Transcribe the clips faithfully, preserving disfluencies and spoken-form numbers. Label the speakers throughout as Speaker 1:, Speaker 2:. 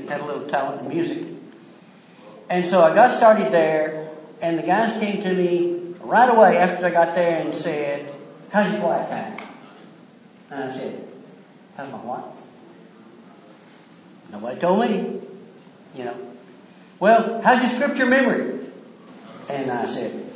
Speaker 1: and had a little talent in music. And so I got started there, and the guys came to me right away after I got there and said, "How's your quiet time?" And I said, "How's my what?" Nobody told me, you know. "Well, how's your scripture memory?" And I said,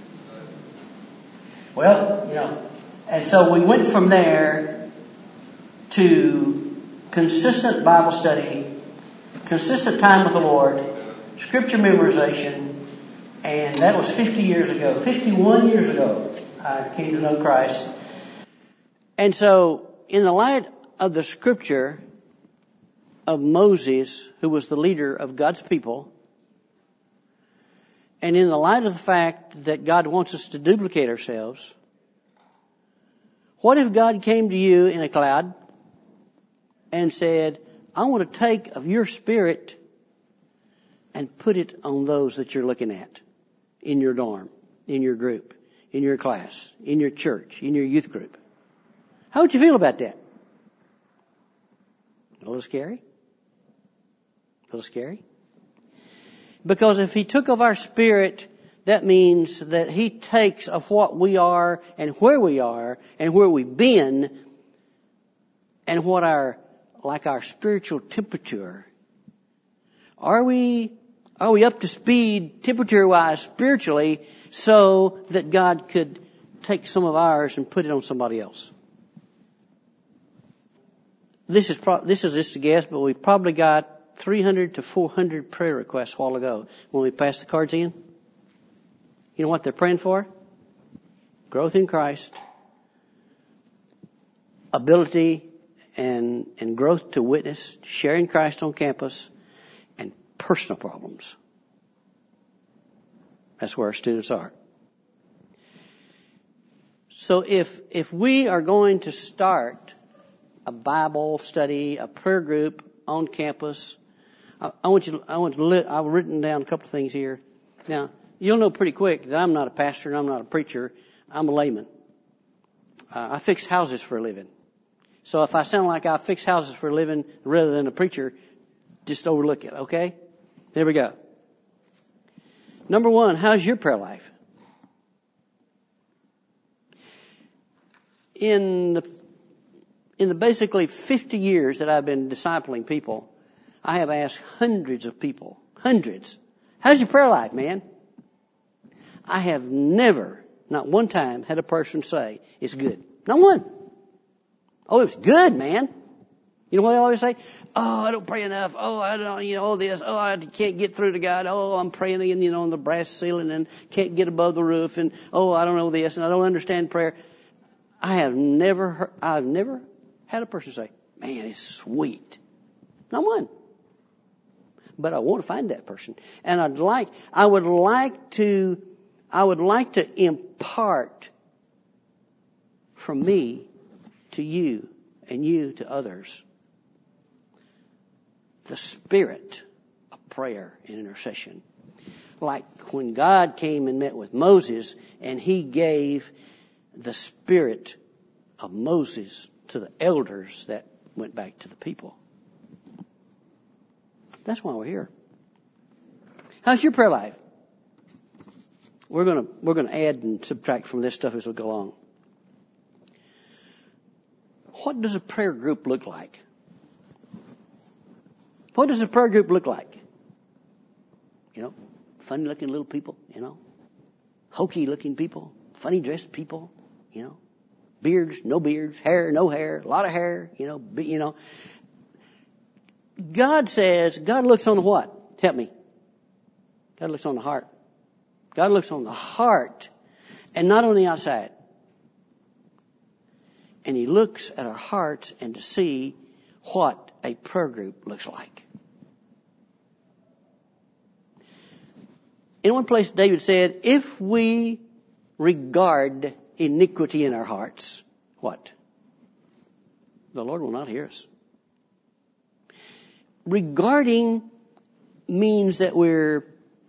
Speaker 1: "Well, you know." And so we went from there to consistent Bible study, consistent time with the Lord, scripture memorization, and that was fifty years ago. fifty-one years ago, I came to know Christ. And so, in the light of the scripture of Moses, who was the leader of God's people, and in the light of the fact that God wants us to duplicate ourselves, what if God came to you in a cloud and said, "I want to take of your spirit and put it on those that you're looking at in your dorm, in your group, in your class, in your church, in your youth group"? How would you feel about that? A little scary? A little scary? Because if He took of our spirit, that means that He takes of what we are and where we are and where we've been and what our, like our spiritual temperature. Are we, are we up to speed temperature-wise spiritually so that God could take some of ours and put it on somebody else? This is pro- this is just a guess, but we probably got three hundred to four hundred prayer requests a while ago when we passed the cards in. You know what they're praying for? Growth in Christ, ability and, and growth to witness, sharing Christ on campus, and personal problems. That's where our students are. So if, if we are going to start a Bible study, a prayer group on campus, I, I want you, I want to, li- I've written down a couple of things here. Now, you'll know pretty quick that I'm not a pastor and I'm not a preacher. I'm a layman. Uh, I fix houses for a living. So if I sound like I fix houses for a living rather than a preacher, just overlook it, okay? There we go. Number one, how's your prayer life? In the, in the basically fifty years that I've been discipling people, I have asked hundreds of people, hundreds, how's your prayer life, man? I have never, not one time, had a person say, it's good. Not one. Oh, it's good, man. You know what I always say? Oh, I don't pray enough. Oh, I don't, you know, all this. Oh, I can't get through to God. Oh, I'm praying, you know, on the brass ceiling and can't get above the roof. And, oh, I don't know this and I don't understand prayer. I have never heard, I've never had a person say, man, it's sweet. Not one. But I want to find that person. And I'd like, I would like to, I would like to impart from me to you and you to others the spirit of prayer and intercession. Like when God came and met with Moses and He gave the spirit of Moses to the elders that went back to the people. That's why we're here. How's your prayer life? We're gonna, we're gonna add and subtract from this stuff as we go along. What does a prayer group look like? What does a prayer group look like? You know, funny looking little people, you know, hokey looking people, funny dressed people, you know, beards, no beards, hair, no hair, a lot of hair, you know, be, you know. God says, God looks on the what? Help me. God looks on the heart. God looks on the heart and not on the outside. And He looks at our hearts and to see what a prayer group looks like. In one place, David said, if we regard iniquity in our hearts, what? The Lord will not hear us. Regarding means that we're,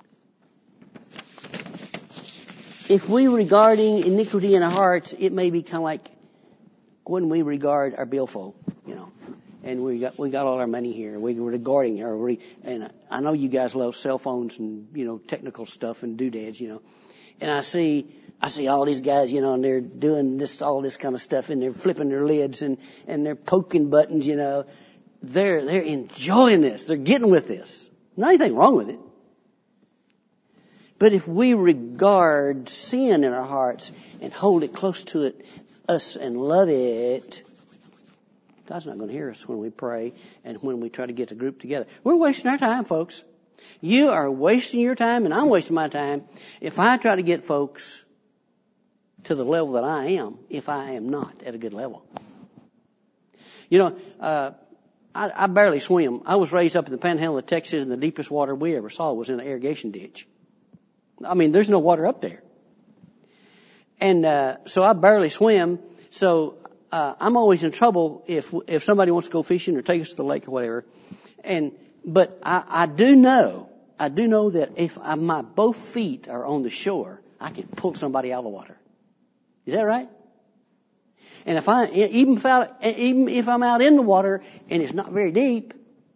Speaker 1: if we regarding iniquity in our hearts, it may be kind of like when we regard our billfold, you know. and we got we got all our money here. We were recording, or we, and I know you guys love cell phones and you know technical stuff and doodads, you know. And I see I see all these guys, you know, and they're doing this all this kind of stuff, and they're flipping their lids and and they're poking buttons, you know. They're they're enjoying this. They're getting with this. Not anything wrong with it. But if we regard sin in our hearts and hold it close to it, us and love it, God's not going to hear us when we pray and when we try to get the group together. We're wasting our time, folks. You are wasting your time and I'm wasting my time if I try to get folks to the level that I am, if I am not at a good level. You know, uh, I, I barely swim. I was raised up in the panhandle of Texas, and the deepest water we ever saw was in an irrigation ditch. I mean, there's no water up there. And, uh, so I barely swim. So, uh, I'm always in trouble if, if somebody wants to go fishing or take us to the lake or whatever. And, but I, I do know, I do know that if I, my both feet are on the shore, I can pull somebody out of the water. Is that right? And if I, even if I, even if I'm out in the water and it's not very deep,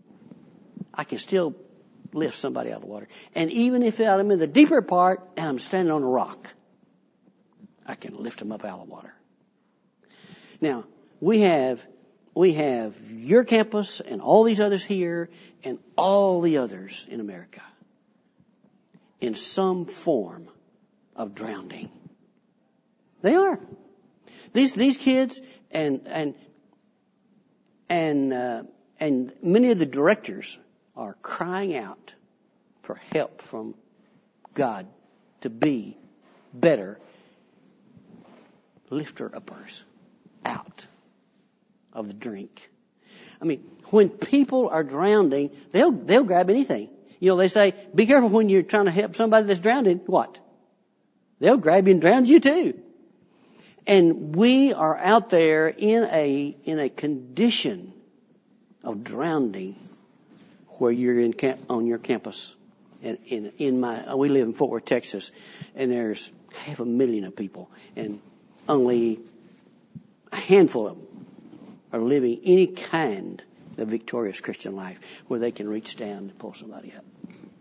Speaker 1: I can still lift somebody out of the water. And even if I'm in the deeper part and I'm standing on a rock, I can lift them up out of the water. Now, we have, we have your campus and all these others here and all the others in America in some form of drowning. They are. These, these kids and, and, and, uh, and many of the directors are crying out for help from God to be better lifter-uppers out of the drink. I mean, when people are drowning, they'll, they'll grab anything. You know, they say, be careful when you're trying to help somebody that's drowning. What? They'll grab you and drown you too. And we are out there in a, in a condition of drowning where you're in camp, on your campus. And in, in my, we live in Fort Worth, Texas, and there's half a million of people, and only a handful of them are living any kind of victorious Christian life where they can reach down and pull somebody up.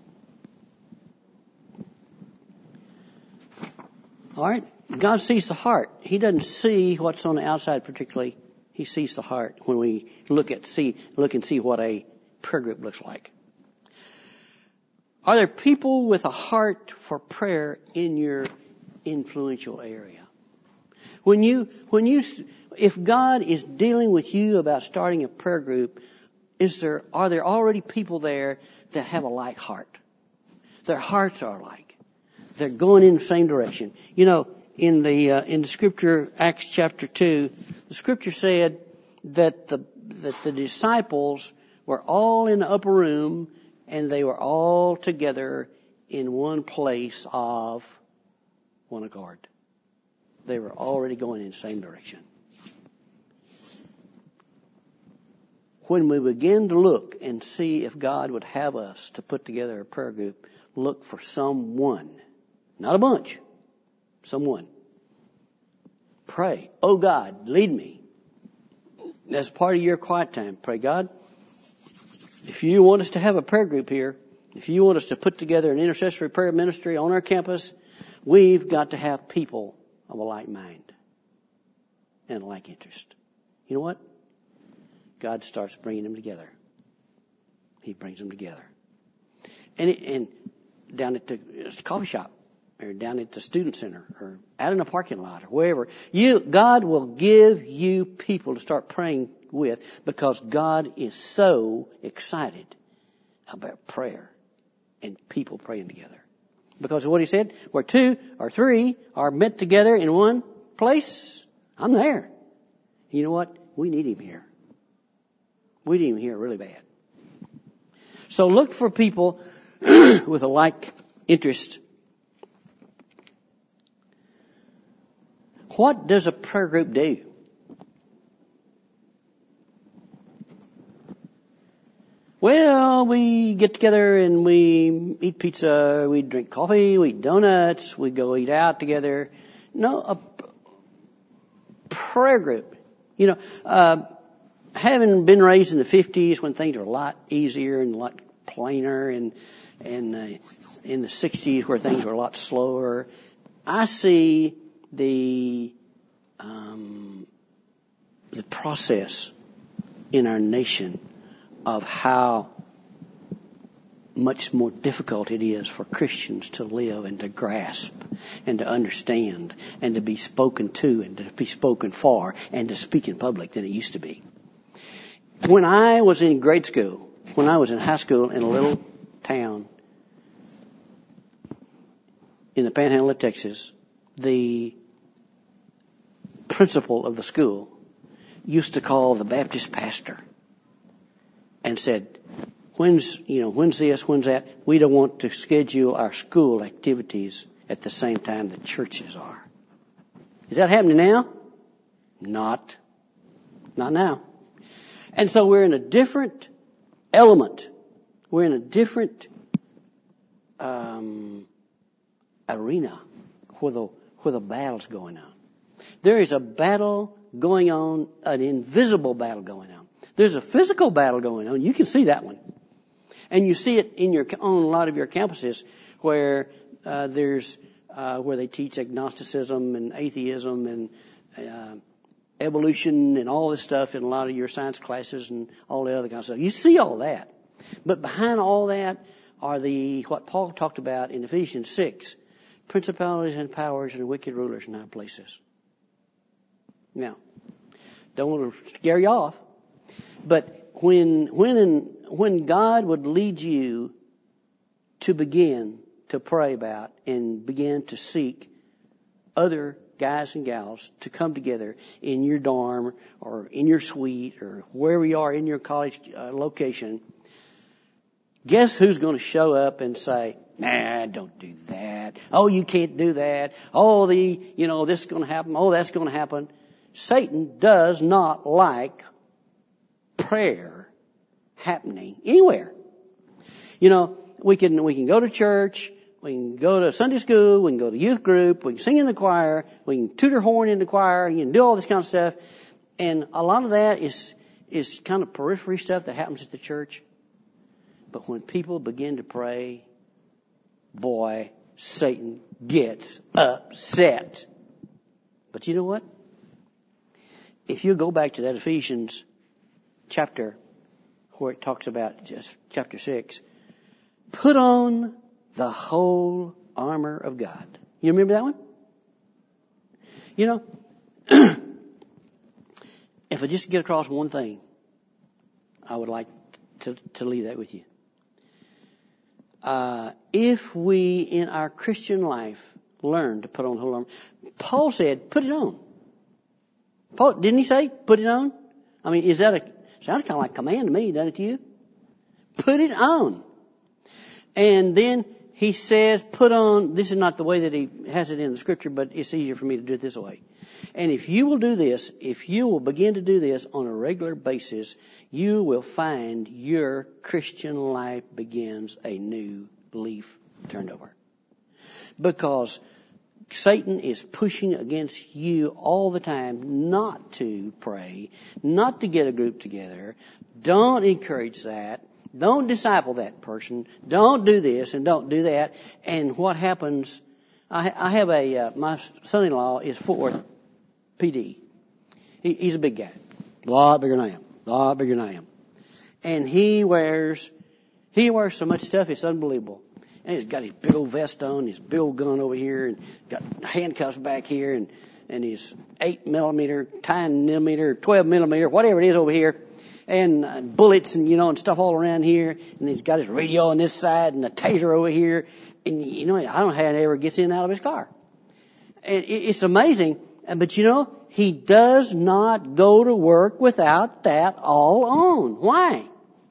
Speaker 1: All right? God sees the heart. He doesn't see what's on the outside particularly. He sees the heart when we look at see look and see what a prayer group looks like. Are there people with a heart for prayer in your influential area? When you, when you, if God is dealing with you about starting a prayer group, is there, are there already people there that have a like heart? Their hearts are alike. They're going in the same direction. You know, in the, uh, in the scripture, Acts chapter two, the scripture said that the, that the disciples were all in the upper room and they were all together in one place of one accord. They were already going in the same direction. When we begin to look and see if God would have us to put together a prayer group, look for someone, not a bunch, someone. Pray, oh God, lead me. As part of your quiet time, pray, God, if you want us to have a prayer group here, if you want us to put together an intercessory prayer ministry on our campus, we've got to have people of a like mind and a like interest. You know what? God starts bringing them together. He brings them together. And, it, and down at the, the coffee shop, or down at the student center, or out in a parking lot, or wherever, you, God will give you people to start praying with, because God is so excited about prayer and people praying together. Because of what He said, where two or three are met together in one place, I'm there. You know what? We need Him here. We need Him here really bad. So look for people with a like interest. What does a prayer group do? Well, we get together and we eat pizza, we drink coffee, we eat donuts, we go eat out together. No, a prayer group. You know, uh, having been raised in the fifties when things were a lot easier and a lot plainer, and and uh, in the sixties where things were a lot slower, I see the um, the process in our nation of how much more difficult it is for Christians to live and to grasp and to understand and to be spoken to and to be spoken for and to speak in public than it used to be. When I was in grade school, when I was in high school in a little town in the panhandle of Texas, the principal of the school used to call the Baptist pastor and said, When's, you know, when's this, when's that? We don't want to schedule our school activities at the same time the churches are. Is that happening now? Not. Not now. And so we're in a different element. We're in a different um, arena where the, where the battle's going on. There is a battle going on, an invisible battle going on. There's a physical battle going on. You can see that one. And you see it in your, on a lot of your campuses where uh, there's, uh, where they teach agnosticism and atheism and uh, evolution and all this stuff in a lot of your science classes and all the other kind of stuff. You see all that. But behind all that are the, what Paul talked about in Ephesians six, principalities and powers and wicked rulers in high places. Now, don't want to scare you off, but when, when, in, when God would lead you to begin to pray about and begin to seek other guys and gals to come together in your dorm or in your suite or wherever you are in your college uh, location, guess who's going to show up and say, nah, don't do that. Oh, you can't do that. Oh, the, you know, this is going to happen. Oh, that's going to happen. Satan does not like prayer happening anywhere. You know, we can, we can go to church, we can go to Sunday school, we can go to youth group, we can sing in the choir, we can tutor horn in the choir, you can do all this kind of stuff. And a lot of that is, is kind of periphery stuff that happens at the church. But when people begin to pray, boy, Satan gets upset. But you know what? If you go back to that Ephesians chapter where it talks about just chapter six, put on the whole armor of God. You remember that one? You know, if I just get across one thing, I would like to, to leave that with you. Uh, if we in our Christian life learn to put on the whole armor, Paul said, put it on. Paul, didn't he say, put it on? I mean, is that a, sounds kind of like a command to me, doesn't it to you? Put it on. And then he says, put on, this is not the way that he has it in the scripture, but it's easier for me to do it this way. And if you will do this, if you will begin to do this on a regular basis, you will find your Christian life begins a new leaf turned over. Because Satan is pushing against you all the time not to pray, not to get a group together. Don't encourage that. Don't disciple that person. Don't do this and don't do that. And what happens, I, I have a, uh, my son-in-law is Fort Worth P D. He, he's a big guy. A lot bigger than I am. A lot bigger than I am. And he wears, he wears so much stuff, it's unbelievable. And he's got his big old vest on, his big old gun over here, and got handcuffs back here, and, and his eight millimeter, ten millimeter, twelve millimeter, whatever it is over here, and uh, bullets and, you know, and stuff all around here. And he's got his radio on this side and a taser over here. And, you know, I don't know how he ever gets in and out of his car. And it, it's amazing. But, you know, he does not go to work without that all on. Why?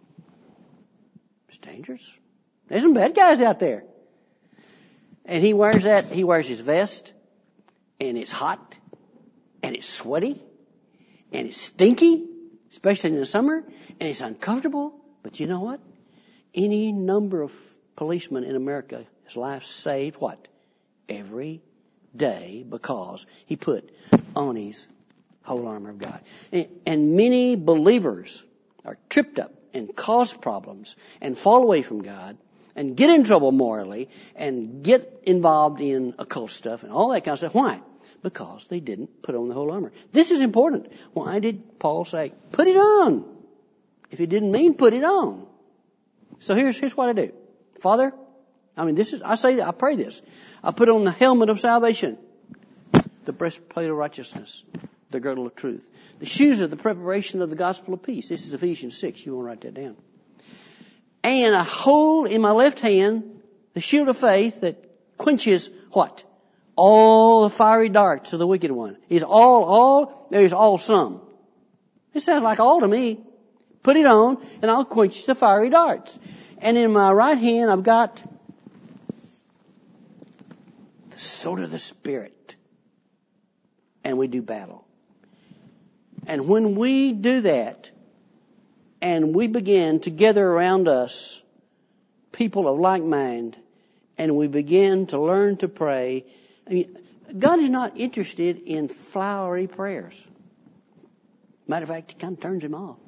Speaker 1: It's dangerous. There's some bad guys out there. And he wears that, he wears his vest, and it's hot, and it's sweaty, and it's stinky, especially in the summer, and it's uncomfortable. But you know what? Any number of policemen in America, his life saved what? Every day, because he put on his whole armor of God. And, and many believers are tripped up and cause problems and fall away from God and get in trouble morally and get involved in occult stuff and all that kind of stuff. Why? Because they didn't put on the whole armor. This is important. Why did Paul say, put it on? If he didn't mean put it on. So here's, here's what I do. Father, I mean, this is, I say that, I pray this. I put on the helmet of salvation, the breastplate of righteousness, the girdle of truth, the shoes of the preparation of the gospel of peace. This is Ephesians six. You want to write that down. And I hold in my left hand the shield of faith that quenches what? All the fiery darts of the wicked one. Is all, all, there's all some. It sounds like all to me. Put it on and I'll quench the fiery darts. And in my right hand I've got the sword of the Spirit. And we do battle. And when we do that, and we begin to gather around us people of like mind, and we begin to learn to pray, I mean, God is not interested in flowery prayers. Matter of fact, it kind of turns him off.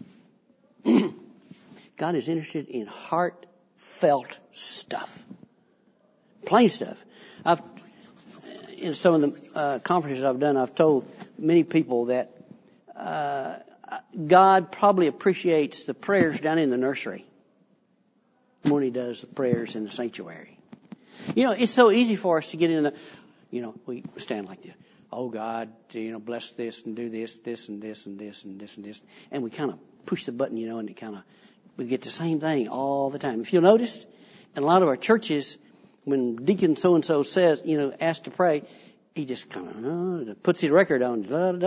Speaker 1: God is interested in heartfelt stuff. Plain stuff. I've, in some of the uh, conferences I've done, I've told many people that uh, God probably appreciates the prayers down in the nursery more than he does the prayers in the sanctuary. You know, it's so easy for us to get in the, you know, we stand like this. Oh God, you know, bless this and do this, this and this and this and this and this. And we kind of push the button, you know, and it kind of, we get the same thing all the time. If you'll notice, in a lot of our churches, when Deacon so-and-so says, you know, asked to pray, he just kind of uh, puts his record on. And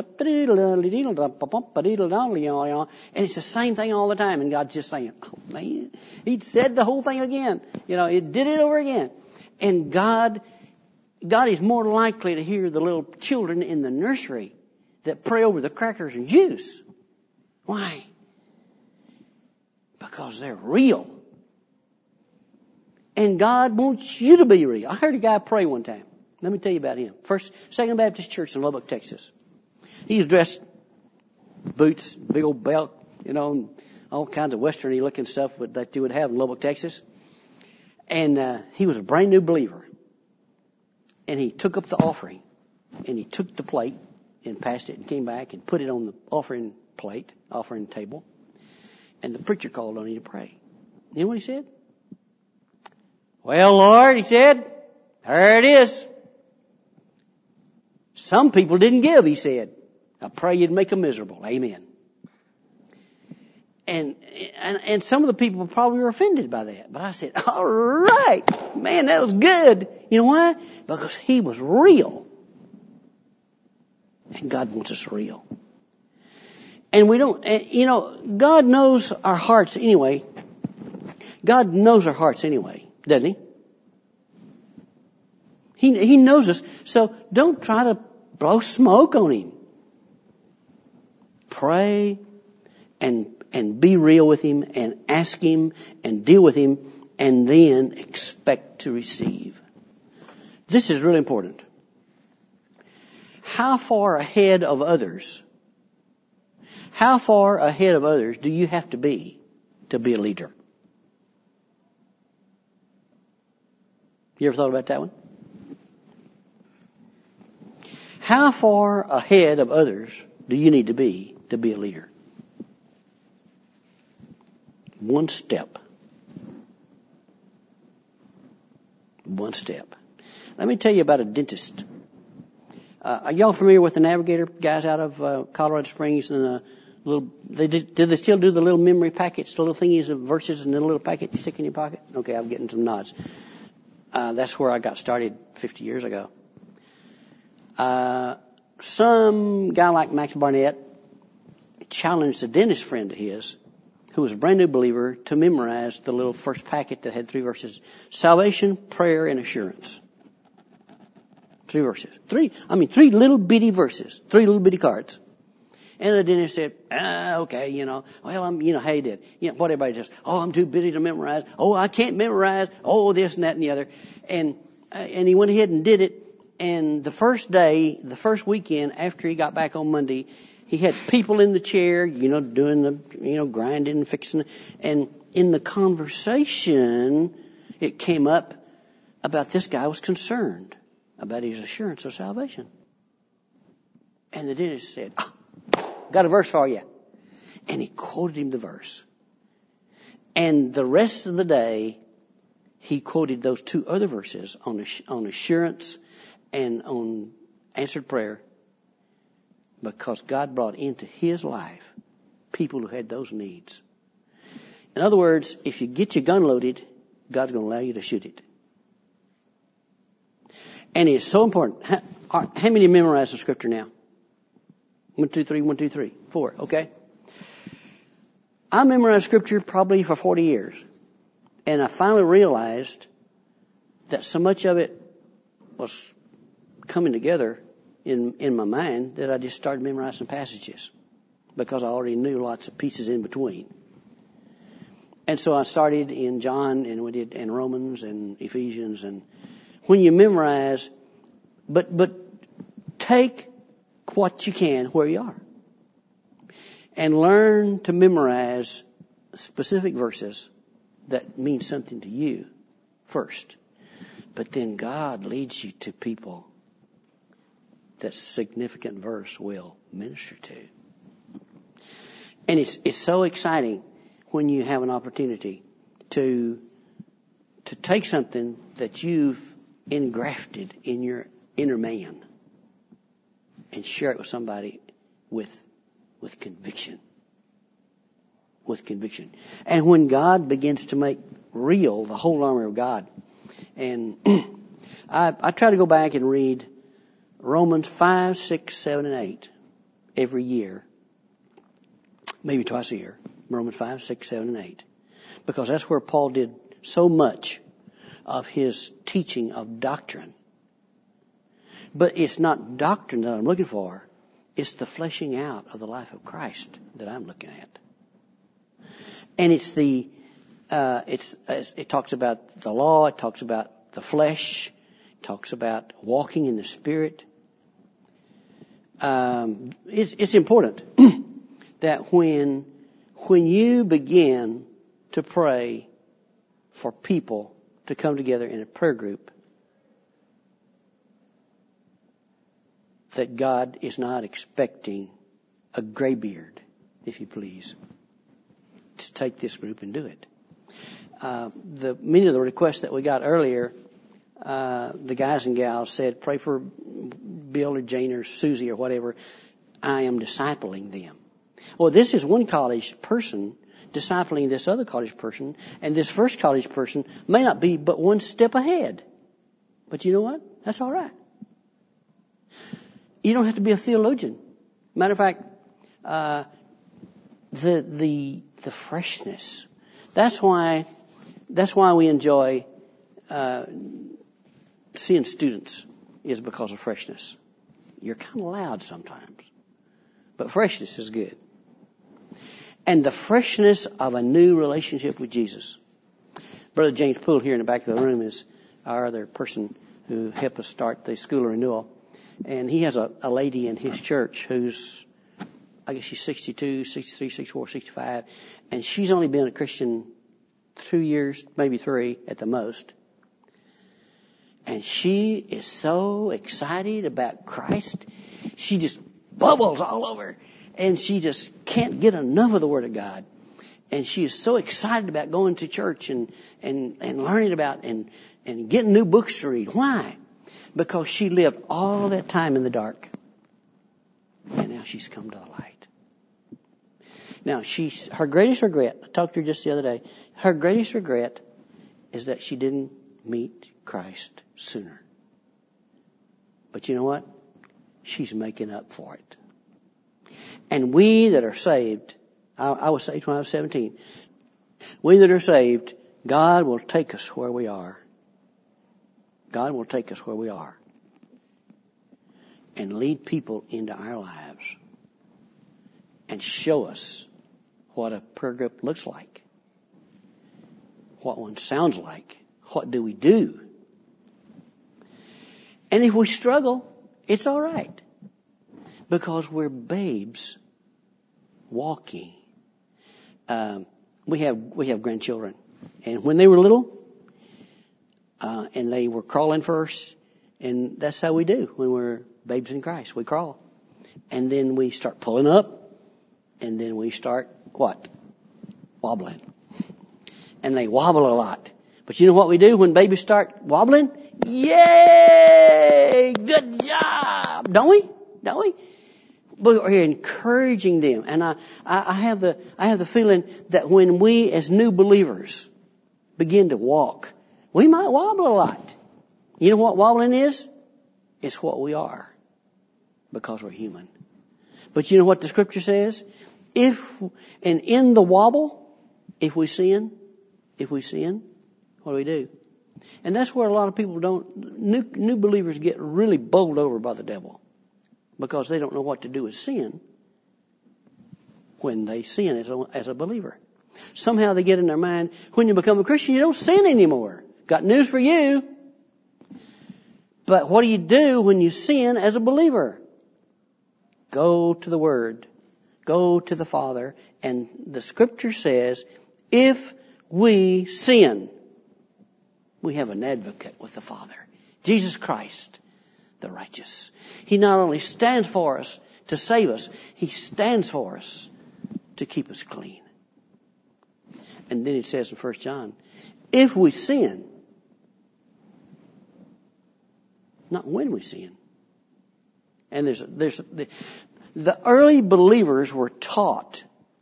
Speaker 1: it's the same thing all the time. And God's just saying, oh man, he said the whole thing again. You know, it did it over again. And God, God is more likely to hear the little children in the nursery that pray over the crackers and juice. Why? Because they're real. And God wants you to be real. I heard a guy pray one time. Let me tell you about him. First, Second Baptist Church in Lubbock, Texas. He was dressed, boots, big old belt, you know, and all kinds of westerny looking stuff that you would have in Lubbock, Texas. And uh, he was a brand new believer. And he took up the offering. And he took the plate and passed it and came back and put it on the offering plate, offering table. And the preacher called on him to pray. You know what he said? Well, Lord, he said, there it is. Some people didn't give, he said. I pray you'd make them miserable. Amen. And, and, and some of the people probably were offended by that. But I said, all right, man, that was good. You know why? Because he was real. And God wants us real. And we don't, you know, God knows our hearts anyway. God knows our hearts anyway, doesn't he? He, he knows us. So don't try to blow smoke on him. Pray and, and be real with him and ask him and deal with him and then expect to receive. This is really important. How far ahead of others, how far ahead of others do you have to be to be a leader? You ever thought about that one? How far ahead of others do you need to be to be a leader? One step. One step. Let me tell you about a dentist. Uh, are y'all familiar with the Navigator guys out of uh, Colorado Springs and the little? They did, did they still do the little memory packets, the little thingies of verses in a little packet you stick in your pocket? Okay, I'm getting some nods. Uh, that's where I got started fifty years ago. Uh, some guy like Max Barnett challenged a dentist friend of his who was a brand new believer to memorize the little first packet that had three verses. Salvation, prayer, and assurance. Three verses. Three, I mean, three little bitty verses. Three little bitty cards. And the dentist said, ah, okay, you know, well, I'm, you know, how you did. You know, what everybody says, oh, I'm too busy to memorize. Oh, I can't memorize. Oh, this and that and the other. And, uh, and he went ahead and did it. and the first day, the first weekend after he got back on Monday, he had people in the chair, you know, doing the, you know, grinding and fixing. And in the conversation, it came up about this guy was concerned about his assurance of salvation. And the dentist said, oh, got a verse for you. And he quoted him the verse. And the rest of the day, he quoted those two other verses on on assurance and on answered prayer, because God brought into his life people who had those needs. In other words, if you get your gun loaded, God's going to allow you to shoot it. And it's so important. How, how many memorize the scripture now? One, two, three, one, two, three, four. Okay. I memorized scripture probably for forty years. And I finally realized that so much of it was coming together in, in my mind that I just started memorizing passages, because I already knew lots of pieces in between. And so I started in John, and we did in Romans and Ephesians. And when you memorize, but, but take what you can where you are, and learn to memorize specific verses that mean something to you first. But then God leads you to people that significant verse will minister to. And it's, it's so exciting when you have an opportunity to, to take something that you've engrafted in your inner man and share it with somebody with, with conviction. With conviction. And when God begins to make real the whole armor of God. And I, I try to go back and read Romans five, six, seven, and eight every year. Maybe twice a year. Romans five, six, seven, and eight. Because that's where Paul did so much of his teaching of doctrine. But it's not doctrine that I'm looking for. It's the fleshing out of the life of Christ that I'm looking at. And it's the, uh, it's, it talks about the law, it talks about the flesh, it talks about walking in the Spirit. Um, it's, it's important that when, when you begin to pray for people to come together in a prayer group, that God is not expecting a graybeard, if you please, to take this group and do it. Uh, the many of the requests that we got earlier, uh, the guys and gals said, pray for Bill or Jane or Susie or whatever. I am discipling them. Well, this is one college person discipling this other college person, and this first college person may not be but one step ahead. But you know what? That's all right. You don't have to be a theologian. Matter of fact, uh, the the the freshness. That's why that's why we enjoy uh, seeing students, is because of freshness. You're kind of loud sometimes, but freshness is good. And the freshness of a new relationship with Jesus. Brother James Poole here in the back of the room is our other person who helped us start the School of Renewal. And he has a, a lady in his church who's, I guess she's sixty-two, sixty-three, sixty-four, sixty-five. And she's only been a Christian two years, maybe three at the most. And she is so excited about Christ. She just bubbles all over. And she just can't get enough of the Word of God. And she is so excited about going to church and, and, and learning about and, and getting new books to read. Why? Because she lived all that time in the dark. And now she's come to the light. Now, she's, her greatest regret, I talked to her just the other day, her greatest regret is that she didn't meet Christ sooner. But you know what? She's making up for it. And we that are saved, I, I was saved when I was seventeen. We that are saved, God will take us where we are. God will take us where we are and lead people into our lives and show us what a prayer group looks like, what one sounds like, what do we do. And if we struggle, it's all right. Because we're babes walking. Um, we have, we have grandchildren. And when they were little, uh, and they were crawling first, and that's how we do when we're babes in Christ. We crawl. And then we start pulling up, and then we start, what? Wobbling. And they wobble a lot. But you know what we do when babies start wobbling? Yay! Good job! Don't we? Don't we? But we're encouraging them. And I, I have the, I have the feeling that when we as new believers begin to walk, we might wobble a lot. You know what wobbling is? It's what we are. Because we're human. But you know what the scripture says? If, and in the wobble, if we sin, if we sin, what do we do? And that's where a lot of people don't, new, new believers get really bowled over by the devil. Because they don't know what to do with sin when they sin as a, as a believer. Somehow they get in their mind, when you become a Christian, you don't sin anymore. Got news for you. But what do you do when you sin as a believer? Go to the Word. Go to the Father. And the Scripture says, if we sin, we have an advocate with the Father. Jesus Christ, the righteous. He not only stands for us to save us, He stands for us to keep us clean. And then it says in First John, if we sin, not when we sin. And there's, there's, the, the early believers were taught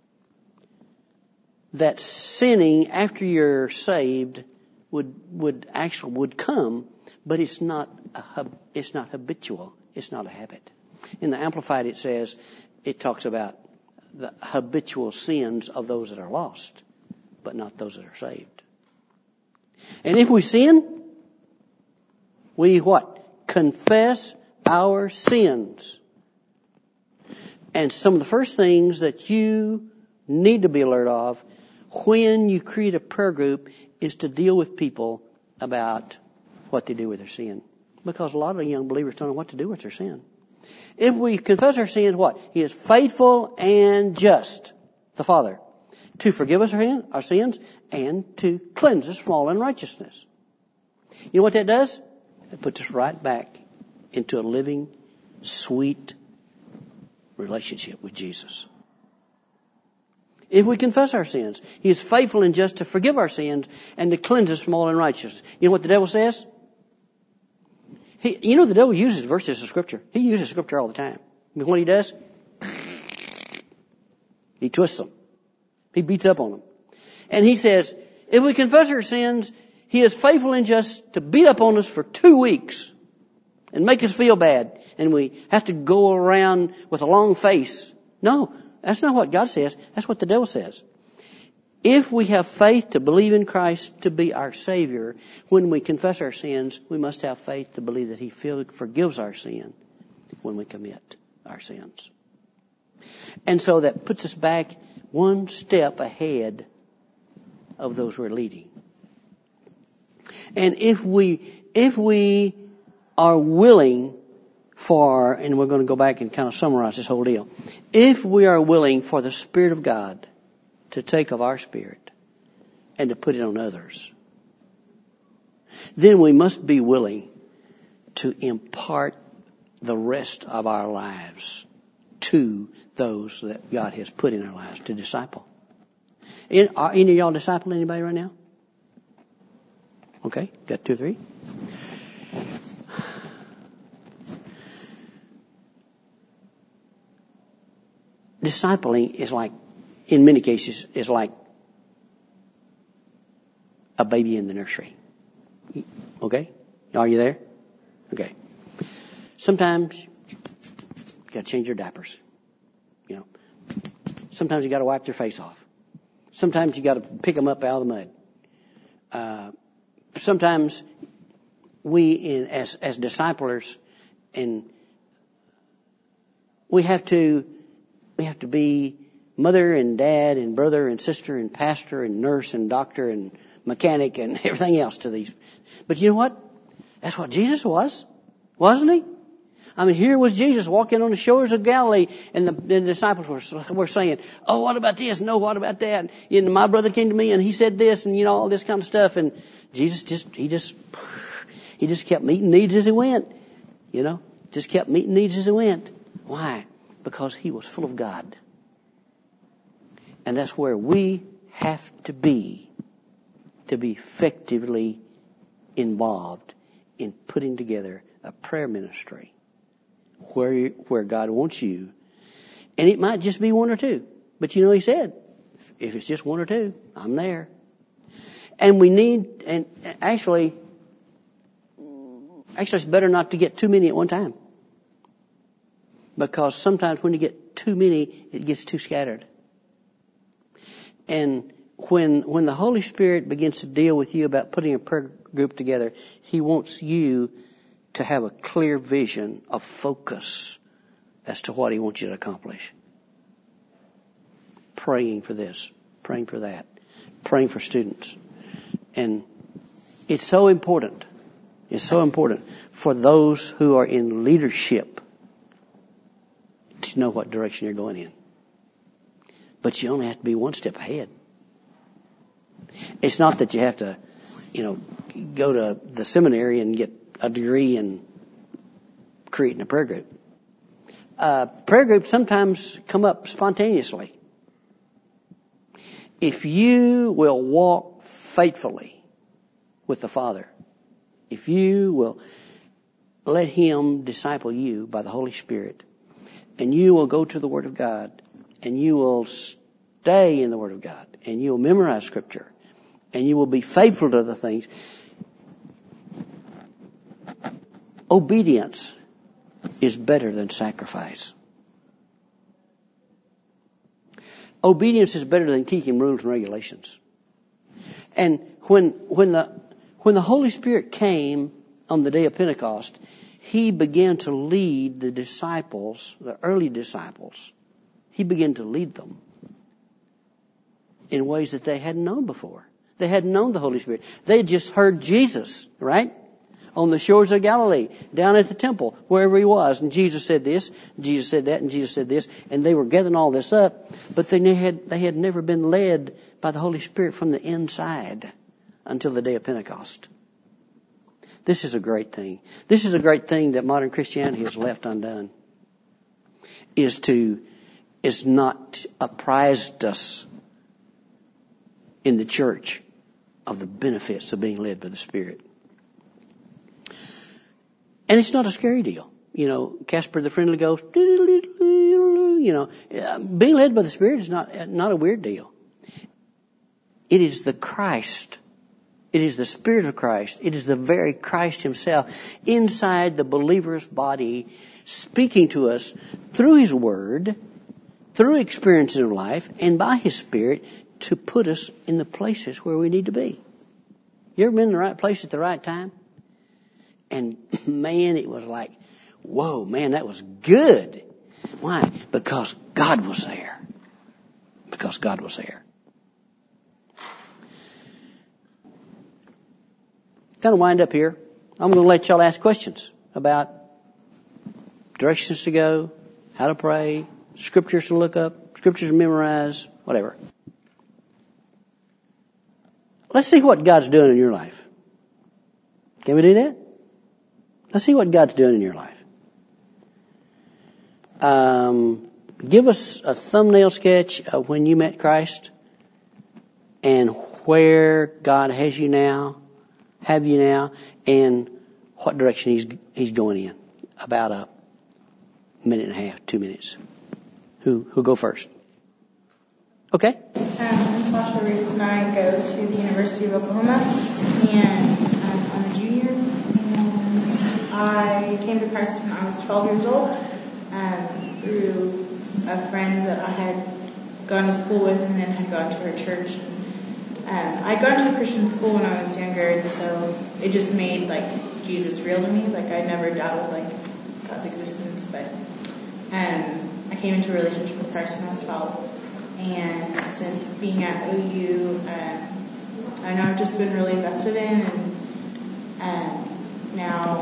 Speaker 1: that sinning after you're saved would, would actually, would come, but it's not a, it's not habitual. It's not a habit. In the Amplified it says, it talks about the habitual sins of those that are lost, but not those that are saved. And if we sin, we what? Confess our sins. And some of the first things that you need to be alert of when you create a prayer group is to deal with people about what they do with their sin. Because a lot of the young believers don't know what to do with their sin. If we confess our sins, what? He is faithful and just, the Father, to forgive us our, our sins and to cleanse us from all unrighteousness. You know what that does? It puts us right back into a living, sweet relationship with Jesus. If we confess our sins, He is faithful and just to forgive our sins and to cleanse us from all unrighteousness. You know what the devil says? He, you know the devil uses verses of Scripture. He uses Scripture all the time. I mean, what he does? He twists them. He beats up on them. And he says, if we confess our sins, He is faithful and just to beat up on us for two weeks and make us feel bad. And we have to go around with a long face. No, that's not what God says. That's what the devil says. If we have faith to believe in Christ to be our Savior, when we confess our sins, we must have faith to believe that He forgives our sin when we commit our sins. And so that puts us back one step ahead of those we're leading. And if we, if we are willing for, and we're going to go back and kind of summarize this whole deal. If we are willing for the Spirit of God to take of our spirit and to put it on others, then we must be willing to impart the rest of our lives to those that God has put in our lives to disciple. Are any of y'all discipling anybody right now? Okay, got two or three. Discipling is like, in many cases, is like a baby in the nursery. Okay? Are you there? Okay. Sometimes you got to change their diapers. You know. Sometimes you got to wipe their face off. Sometimes you got to pick them up out of the mud. Uh, sometimes we, in, as as disciplers, and we have to we have to be mother and dad and brother and sister and pastor and nurse and doctor and mechanic and everything else to these. But you know what? That's what Jesus was. Wasn't he? I mean, here was Jesus walking on the shores of Galilee, and the, the disciples were, were saying, oh, what about this? No, what about that? And my brother came to me and he said this, and you know, all this kind of stuff. And Jesus just, he just, he just kept meeting needs as he went. You know, just kept meeting needs as he went. Why? Because he was full of God. And that's where we have to be to be effectively involved in putting together a prayer ministry where you, where God wants you. And it might just be one or two. But you know, he said, if it's just one or two, I'm there. And we need, and actually, actually it's better not to get too many at one time. Because sometimes when you get too many, it gets too scattered. And when, when the Holy Spirit begins to deal with you about putting a prayer group together, he wants you to have a clear vision of focus as to what he wants you to accomplish. Praying for this, praying for that, praying for students. And it's so important, it's so important for those who are in leadership to know what direction you're going in. But you only have to be one step ahead. It's not that you have to, you know, go to the seminary and get a degree in creating a prayer group. Uh, prayer groups sometimes come up spontaneously. If you will walk faithfully with the Father, if you will let him disciple you by the Holy Spirit, and you will go to the Word of God, and you will stay in the Word of God, and you will memorize Scripture, and you will be faithful to the things, obedience is better than sacrifice. Obedience is better than keeping rules and regulations. And when, when the, when the Holy Spirit came on the day of Pentecost, he began to lead the disciples, the early disciples. He began to lead them in ways that they hadn't known before. They hadn't known the Holy Spirit. They had just heard Jesus, right? On the shores of Galilee, down at the temple, wherever he was. And Jesus said this, Jesus said that, and Jesus said this. And they were gathering all this up. But they had, they had never been led by the Holy Spirit from the inside until the day of Pentecost. This is a great thing. This is a great thing that modern Christianity has left undone. Is to, is not apprised us in the church of the benefits of being led by the Spirit. And it's not a scary deal. You know, Casper the Friendly Ghost, you know, being led by the Spirit is not, not a weird deal. It is the Christ. It is the Spirit of Christ. It is the very Christ himself inside the believer's body speaking to us through his word, through experiences of life, and by his Spirit to put us in the places where we need to be. You ever been in the right place at the right time? And man, it was like, whoa, man, that was good. Why? Because God was there. Because God was there. Kind of wind up here. I'm going to let y'all ask questions about directions to go, how to pray, scriptures to look up, scriptures to memorize, whatever. Let's see what God's doing in your life. Can we do that? Let's see what God's doing in your life. Um, give us a thumbnail sketch of when you met Christ and where God has you now, have you now, and what direction He's He's going in. About a minute and a half, two minutes. Who who go first? Okay.
Speaker 2: Um, I'm Sasha Reese, and I go to the University of Oklahoma, and um, I'm a junior. And I came to Christ when I was twelve years old um, through a friend that I had gone to school with, and then had gone to her church. Um, I'd gone to a Christian school when I was younger, and so it just made like Jesus real to me. Like I never doubted like God's existence, but um, I came into a relationship with Christ when I was twelve. And since being at O U, um, I know I've just been really invested in, and um, now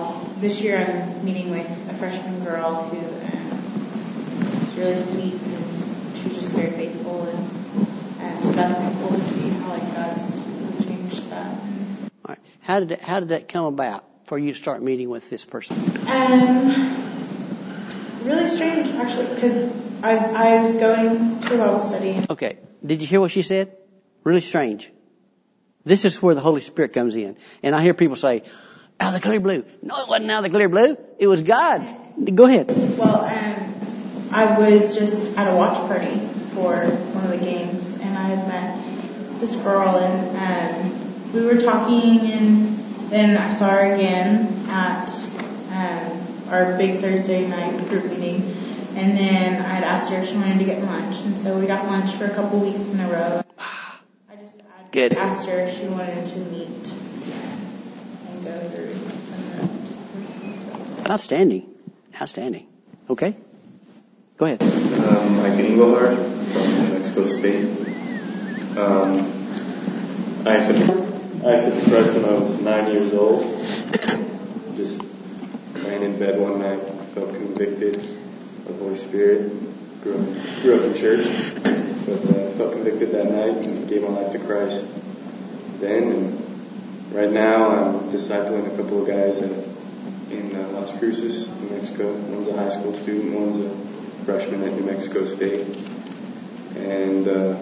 Speaker 2: this year I'm meeting with a freshman girl who um, is really sweet and she's just very faithful, and, and so that's been cool to see how like God's really changed that.
Speaker 1: All right. How did that, how did that come about for you to start meeting with this person?
Speaker 2: Um, really strange actually, because I I was going to a Bible study.
Speaker 1: Okay. Did you hear what she said? Really strange. This is where the Holy Spirit comes in. And I hear people say, out of the clear blue. No, it wasn't out of the clear blue. It was God. Go ahead.
Speaker 2: Well, um, I was just at a watch party for one of the games, and I had met this girl, and um, we were talking, and then I saw her again at um, our big Thursday night group meeting, and then I had asked her if she wanted to get lunch, and so we got lunch for a couple weeks in a row. I just I
Speaker 1: Good.
Speaker 2: asked her if she wanted to meet and go through and just
Speaker 1: Outstanding. Outstanding. Okay. Go ahead.
Speaker 3: Um, Mike Engelhardt from New Mexico State. Um, I accepted, I accepted Christ when I was nine years old. Just laying in bed one night, felt convicted of the Holy Spirit. Grew up, grew up in church, but uh, felt convicted that night and gave my life to Christ then. And right now I'm discipling a couple of guys at, in uh, Las Cruces, New Mexico. One's a high school student, one's a freshman at New Mexico State. And uh,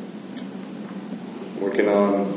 Speaker 3: working on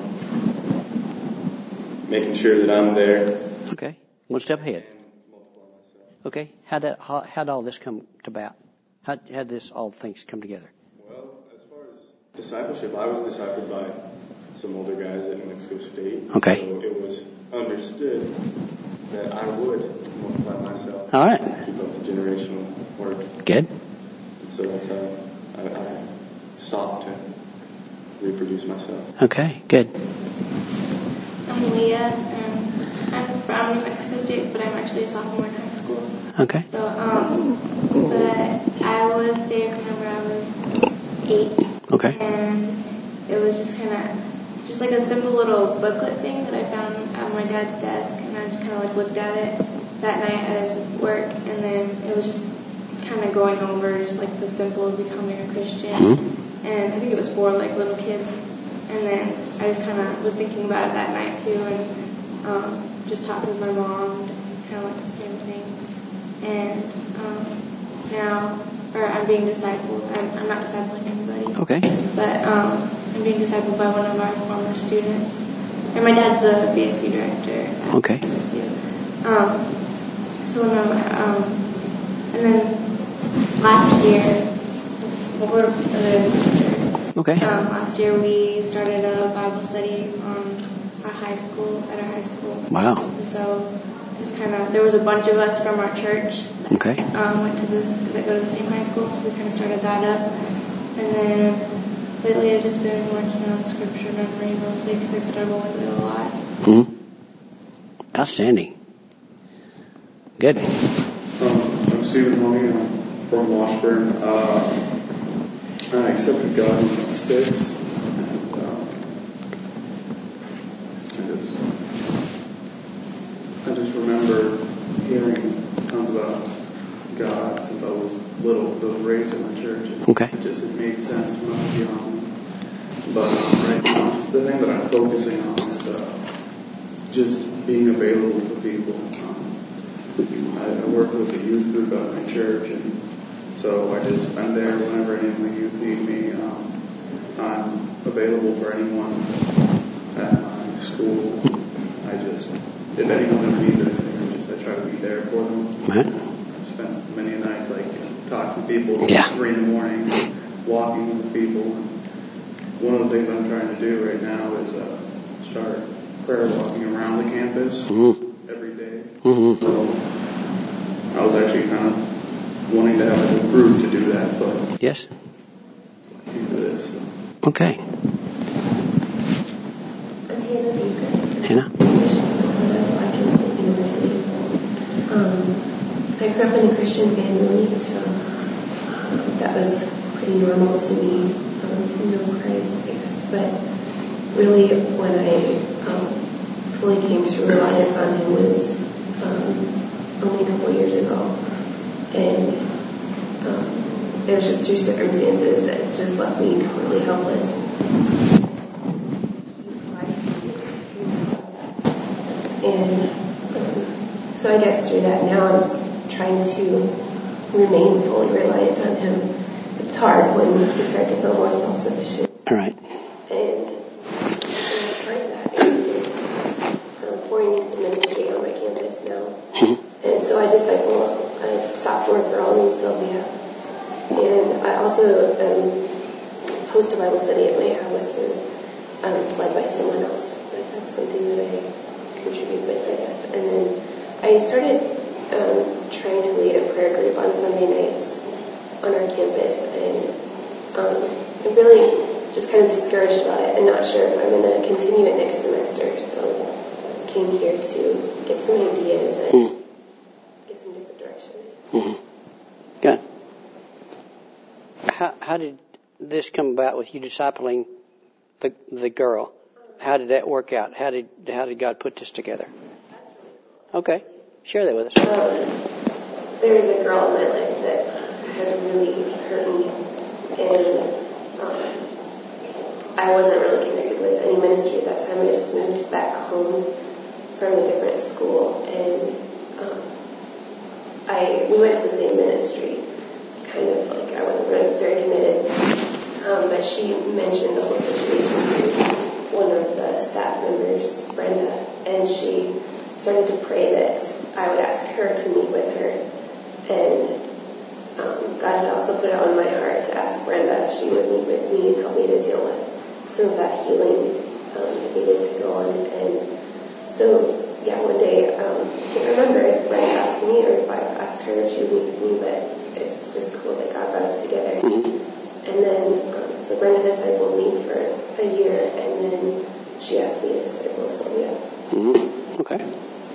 Speaker 3: making sure that I'm there.
Speaker 1: Okay. One step ahead. Okay. How did how how'd all this come to about? How how did this all things come together?
Speaker 3: Well, as far as discipleship, I was discipled by some older guys at New Mexico State.
Speaker 1: Okay.
Speaker 3: So it was understood that I would multiply myself.
Speaker 1: All right.
Speaker 3: Keep up the generational work.
Speaker 1: Good.
Speaker 3: And so that's how I, I sought to reproduce myself.
Speaker 1: Okay. Good.
Speaker 4: I'm Leah, and I'm from New Mexico State, but I'm actually a sophomore in high school.
Speaker 1: Okay.
Speaker 4: So, um, but I was saved whenever I was eight.
Speaker 1: Okay.
Speaker 4: And it was just kind of, just like a simple little booklet thing that I found at my dad's desk, and I just kind of like looked at it that night at his work, and then it was just kind of going over just like the simple of becoming a Christian.
Speaker 1: Mm-hmm.
Speaker 4: And I think it was for like little kids. And then I just kind of was thinking about it that night too, and um, just talked with my mom, kind of like the same thing. And um, now, or I'm being discipled. I'm, I'm not discipling anybody.
Speaker 1: Okay.
Speaker 4: But um, I'm being discipled by one of our former students. And my dad's the B S U director at
Speaker 1: Okay.
Speaker 4: B S U. Um, so when I'm, um, and then last year, well, we're brother and sister.
Speaker 1: Okay.
Speaker 4: Um, last year we started a Bible study on our high school, at our high school.
Speaker 1: Wow.
Speaker 4: And so just kind of, there was a bunch of us from our church that
Speaker 1: Okay.
Speaker 4: um, went to the, that go to the same high school, so we kind of started that up. And then lately I've just been working on scripture memory mostly because I struggle with it a lot.
Speaker 1: Mm-hmm. Outstanding. Good.
Speaker 5: Um, I'm Stephen Money. I'm from Washburn. Uh, I accepted God when I was six. And, um, I just, I just remember hearing tons about God since I was little. I was raised in my church. And
Speaker 1: Okay.
Speaker 5: It just it made sense when I was young. But um, right now, the thing that I'm focusing on is uh, just being available for people. Um, I, I work with the youth group at my church, and so I just I'm there whenever any of my youth need me. Um, I'm available for anyone at my school. I just, if anyone ever needs anything, I just I try to be there for them.
Speaker 1: Right.
Speaker 5: I've spent many nights like you know, talking to people
Speaker 1: Yeah.
Speaker 5: at three in the morning, walking with people. And one of the things I'm trying to do right now is uh, start prayer walking around the campus
Speaker 1: Mm-hmm.
Speaker 5: every day.
Speaker 1: Mm-hmm.
Speaker 5: So I was actually kind of wanting to have a group to do that, but
Speaker 1: Yes.
Speaker 5: I can't do this. So.
Speaker 1: Okay.
Speaker 6: I'm Hannah Beaker.
Speaker 1: Hannah?
Speaker 6: Watkins State University. Um, I grew up in a Christian family, so um, that was pretty normal to me um, to know Christ, I guess. But really, when I um, fully came to reliance on Him was um, only a couple of years ago. And um, it was just through circumstances that just left me completely helpless. And um, so I guess through that now I'm just trying to remain fully reliant on Him. It's hard when you start to feel more self-sufficient.
Speaker 1: All right.
Speaker 6: And part of that is um, pouring into the ministry on my campus now. Mm-hmm. And so I disciple a sophomore girl named Sylvia. And I also um, host a Bible study at my house, and um, it's led by someone else. But that's something that I contribute with, I guess. And then I started um, trying to lead a prayer group on Sunday nights on our campus, and um, I'm really just kind of discouraged about it and not sure if I'm going to continue it next semester. So I came here to get some ideas and mm. get some different direction.
Speaker 1: Mm-hmm. Good. How, how did this come about with you discipling the the girl? How did that work out? How did how did God put this together? Okay, share that with us.
Speaker 6: Um, there was a girl in my life that had really hurt me, and um, I wasn't really connected with any ministry at that time. I just moved back home from a different school, and um, I we went to the same ministry. Kind of like I wasn't very, very committed, um, but she mentioned the whole situation to one of the staff members, Brenda, and she started to pray that I would ask her to meet with her. And um, God had also put it on my heart to ask Brenda if she would meet with me and help me to deal with some of that healing um, that needed to go on. And so, yeah, one day, um, I can't remember if Brenda asked me or if I asked her if she would meet with me, but it's just cool that God brought us together. Mm-hmm. And then, um, so Brenda discipled me for a year, and then she asked me to disciple Sylvia.
Speaker 1: Mm-hmm. Okay.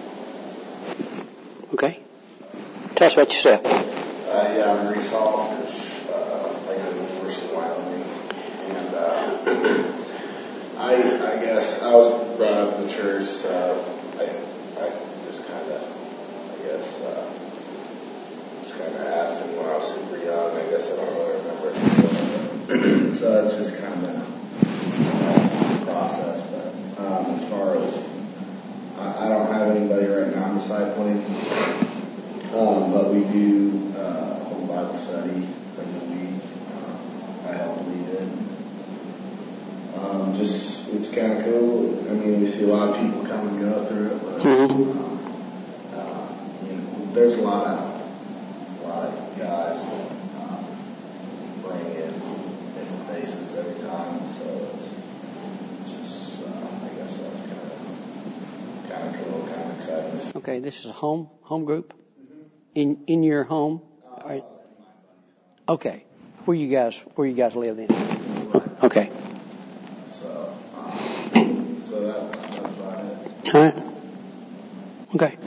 Speaker 1: Okay. Tell us about yourself.
Speaker 7: Uh, yeah, I'm Reese Hoff. Uh, I go to the University of Wyoming. And uh, I, I guess I was brought up in the church. Uh, I, I just kind of, I guess, uh, just kind of asked him when I was super young. I guess I don't really remember. So that's just kind of been a process. But um, as far as, I, I don't have anybody right now I'm discipling. Um, but we do uh, home Bible study every week. Um, I help lead it. Um, just, it's kind of cool. I mean, we see a lot of people come and go through it, but
Speaker 1: mm-hmm.
Speaker 7: um, uh, you know, there's a lot of, a lot of guys that um, bring in different faces every time, so it's, it's just, uh, I guess that's kind of, kind of cool, kind of exciting.
Speaker 1: Okay, this is a home, home group? In in your home?
Speaker 7: Uh,
Speaker 1: okay. Where you guys where you guys live then?
Speaker 7: Right.
Speaker 1: Okay.
Speaker 7: So, um, so that, that's about it.
Speaker 1: All right. Okay.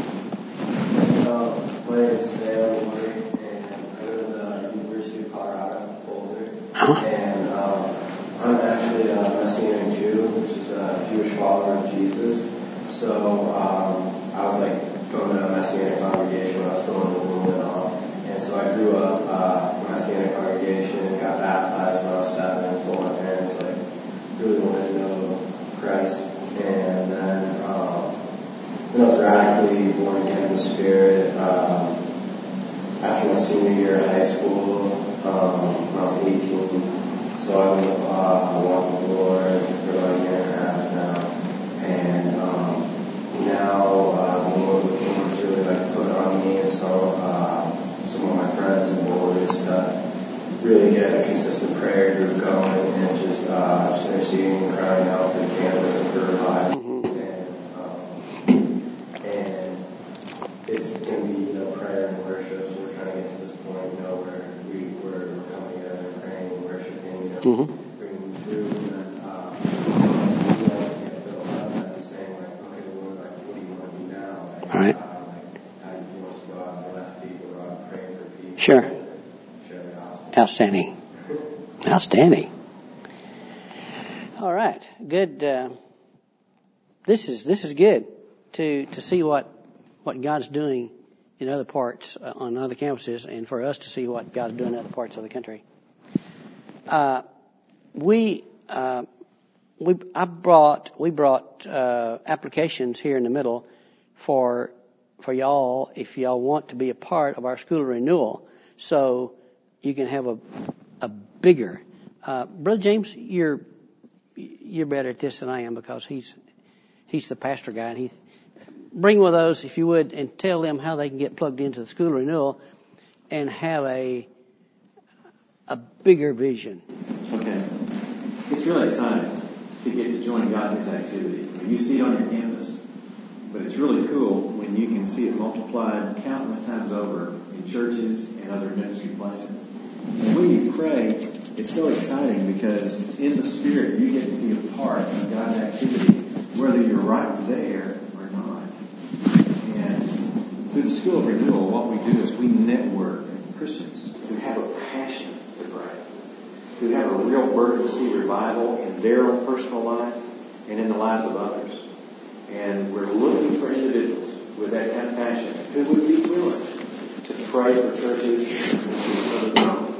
Speaker 8: Uh, my name is Sam Murray, and I go to the University of Colorado, Boulder.
Speaker 1: Uh-huh.
Speaker 8: And um, I'm actually a Messianic Jew, which is a Jewish follower of Jesus. So um, I was like going to a Messianic congregation when I was still in the womb and all. And so I grew up uh, in a Messianic congregation, got baptized when I was seven, and told my parents like really wanted to know Christ. And then um, then I was radically born again in the Spirit um, after my senior year of high school um, when I was eighteen. So I've been uh, walking with the Lord for about a year and a half now. And um, now uh, the Lord was really like put on me and so uh, some of my friends and boarders to really get a consistent prayer group going and just uh, just interceding and crying out for the campus and for revival. Mm-hmm. And, um, and it's going to be you know prayer and worship. So we're trying to get to this point, you know, where we we're, we're coming together and praying and worshiping, you know, mm-hmm. bringing food and then. Uh,
Speaker 1: All right. Sure. Outstanding. Outstanding. All right. Good. Uh, this is this is good to to see what what God's doing in other parts, uh, on other campuses, and for us to see what God is doing in other parts of the country. Uh, we, uh, we, I brought, we brought, uh, applications here in the middle for, for y'all, if y'all want to be a part of our school renewal, so you can have a, a bigger, uh, Brother James, you're, you're better at this than I am because he's, he's the pastor guy, and he, bring one of those, if you would, and tell them how they can get plugged into the school renewal and have a a bigger vision.
Speaker 9: Okay. It's really exciting to get to join God in His activity. I mean, you see it on your campus, but it's really cool when you can see it multiplied countless times over in churches and other ministry places. And when you pray, it's so exciting because in the Spirit you get to be a part of God's activity, whether you're right there or not. And through the School of Renewal, what we do is we network Christians who have a passion to pray, who have a real burden to see revival in their own personal life and in the lives of others. And we're looking for individuals with that kind of passion who would be willing to pray for churches and others.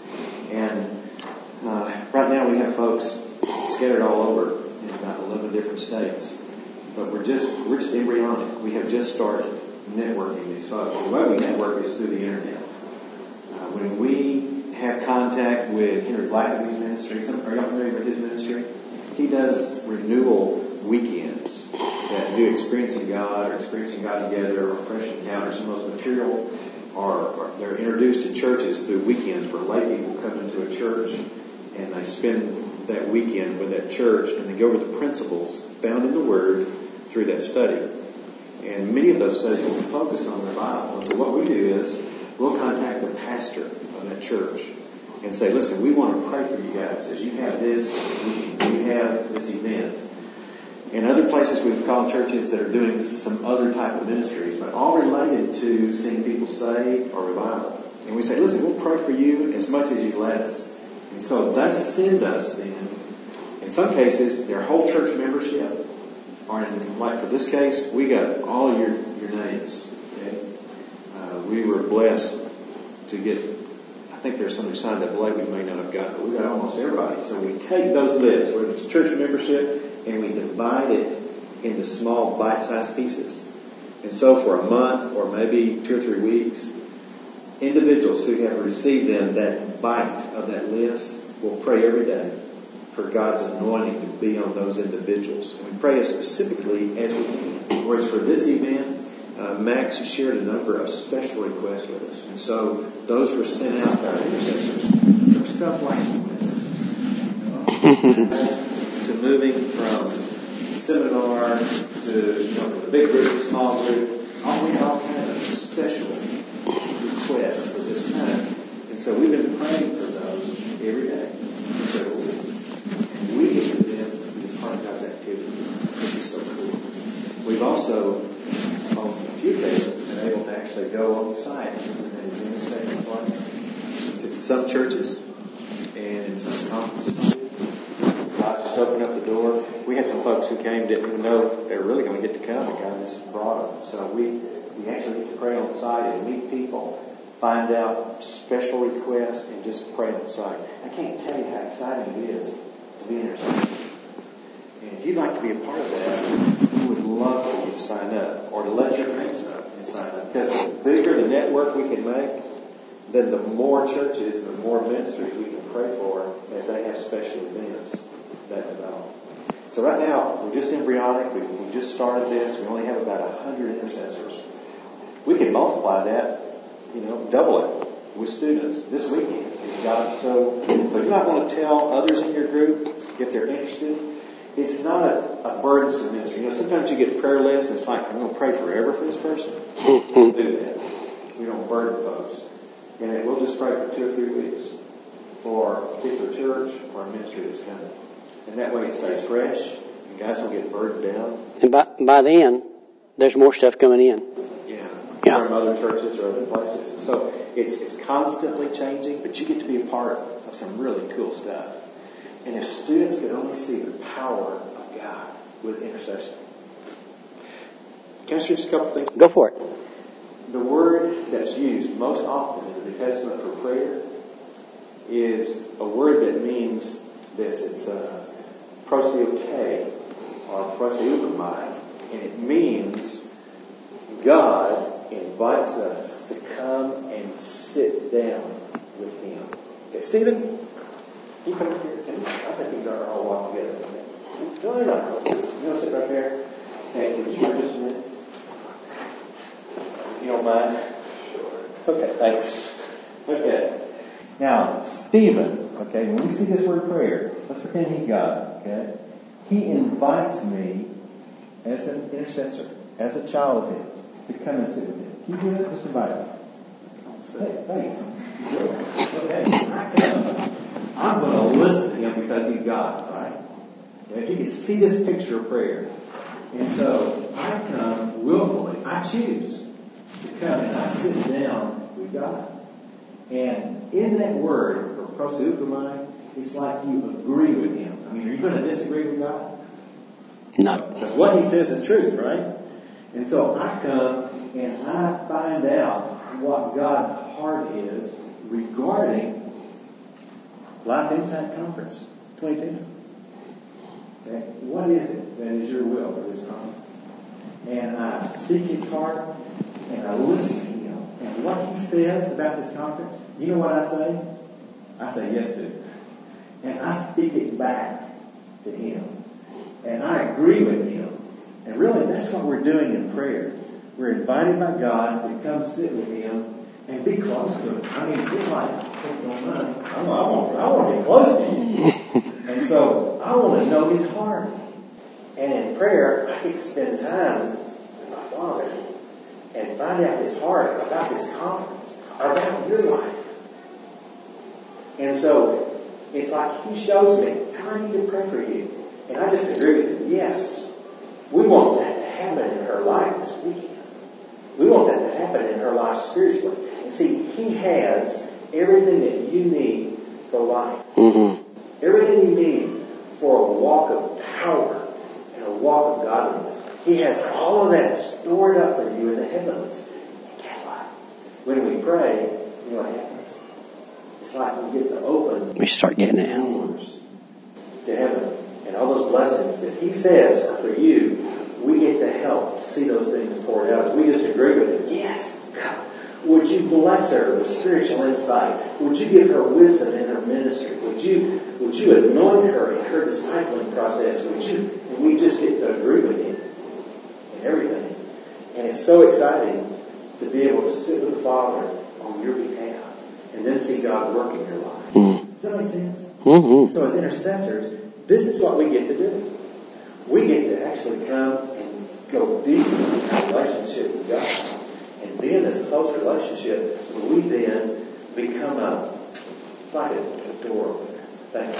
Speaker 9: And uh, right now we have folks scattered all over in about eleven different states. But we're just we're just embryonic. We have just started networking these folks. The way we network is through the internet. Uh, when we have contact with Henry Blackaby's ministry, some, are y'all familiar with his ministry? He does renewal weekends that do experiencing God or experiencing God together or fresh encounters. Some of those material are, are they're introduced to churches through weekends where lay people come into a church and they spend that weekend with that church and they go over the principles found in the Word through that study. And many of those studies will focus on the Bible. And so what we do is we'll contact the pastor of that church and say, listen, we want to pray for you guys as you have this, you have this event. In other places we've called churches that are doing some other type of ministries, but all related to seeing people saved or revival. And we say, listen, we'll pray for you as much as you let us. And so they send us then, in some cases, their whole church membership. Or in, like for this case, we got all your, your names. Okay? Uh, we were blessed to get, I think there's some who signed up late we may not have gotten, but we got almost everybody. So we take those lists, whether it's church membership, and we divide it into small bite-sized pieces. And so for a month or maybe two or three weeks, individuals who have received them that bite of that list will pray every day for God's anointing to be on those individuals. And we pray as specifically as we can. Whereas for this event, uh, Max shared a number of special requests with us. And so those were sent out to our intercessors. From stuff like to moving from seminar to, you know, the big group, the small group, all we all kind of special requests for this time. And so we've been praying for those every day. So we get to them to be part of God's activity, which is so cool. We've also, on a few occasions, been able to actually go on site and administrate the place to some churches and in some conferences. God just opened up the door. We had some folks who came didn't even know they were really going to get to come, and God just brought them. So we, we actually get to pray on site and meet people, find out special requests, and just pray on site. I can't tell you how exciting it is to be intercessor. And if you'd like to be a part of that, we would love for you to sign up or to let your friends know and sign up. Because the bigger the network we can make, then the more churches, the more ministries we can pray for as they have special events that develop. So right now, we're just embryonic. We, we just started this. We only have about one hundred intercessors. We can multiply that, you know, double it with students this weekend. God, so, so you might want to tell others in your group if they're interested. It's not a, a burdensome ministry. You know, sometimes you get a prayer list and it's like, I'm going to pray forever for this person. We don't do that. We don't burden folks. And we'll just pray for two or three weeks for a particular church or a ministry that's coming. And that way it stays fresh and guys don't get burdened down.
Speaker 1: And by, by then, there's more stuff coming in.
Speaker 9: Yeah.
Speaker 1: Yeah.
Speaker 9: From other churches or other places. So it's it's constantly changing, but you get to be a part of some really cool stuff. And if students could only see the power of God with intercession. Can I share just a couple things?
Speaker 1: Go for it.
Speaker 9: the word that's used most often in the New Testament for prayer is a word that means this. It's uh, prosiote or prosiotomai, and it means God invites us to come and sit down with Him. Okay, Stephen, you come up here. I think these are all walk together. No, they're not. You want to sit right there? Okay, can you share just a minute? If you don't mind. Okay, thanks. Okay. Now, Stephen, okay, when we see this word prayer, let's pretend he's God, okay? He invites me as an intercessor, as a child of his, to come and sit with him. Can you do that? Just invite him. Hey, thanks. Okay. I'm going to listen to him because he's God, right? And if you can see this picture of prayer. And so I come willfully, I choose to come and I sit down with God. And in that word, for prosukomai, it's like you agree with Him. I mean, are you going to disagree with God?
Speaker 1: No.
Speaker 9: Because what He says is truth, right? And so I come and I find out what God's heart is regarding Life Impact Conference twenty ten. Okay? What is it that is your will for this conference? And I seek His heart and I listen to Him. And what He says about this conference, you know what I say? I say yes to it. And I speak it back to Him. And I agree with Him. And really, that's what we're doing in prayer. We're invited by God to come sit with Him and be close to Him. I mean, it's like, I want, I want to be close to you. And so, I want to know His heart. And in prayer, I get to spend time with my Father and find out His heart about this conference, about your life. And so, it's like He shows me how I need to pray for you. And I just agree with Him. Yes, we want that to happen in her life this weekend. We want that to happen in her life spiritually. And see, He has everything that you need for life.
Speaker 1: Mm-hmm.
Speaker 9: Everything you need for a walk of power and a walk of godliness. He has all of that stored up for you in the heavens. And guess what? When we pray, you know what happens? It's like we get to open
Speaker 1: We start getting it.
Speaker 9: doors to heaven. And all those blessings that He says are for you, we get to help see those things poured out. We just agree with Him. Yes, God. Would you bless her with spiritual insight? Would you give her wisdom in her ministry? Would you would you anoint her in her discipling process? Would you? And we just get to agree with Him in everything. And it's so exciting to be able to sit with the Father on your behalf and then see God work in your life.
Speaker 1: Mm-hmm.
Speaker 9: Does that make sense?
Speaker 1: Mm-hmm.
Speaker 9: So as intercessors, this is what we get to do. We get to actually come and go deep in our relationship with God. And be in this close relationship, we then become a, like a door opener. Thanks.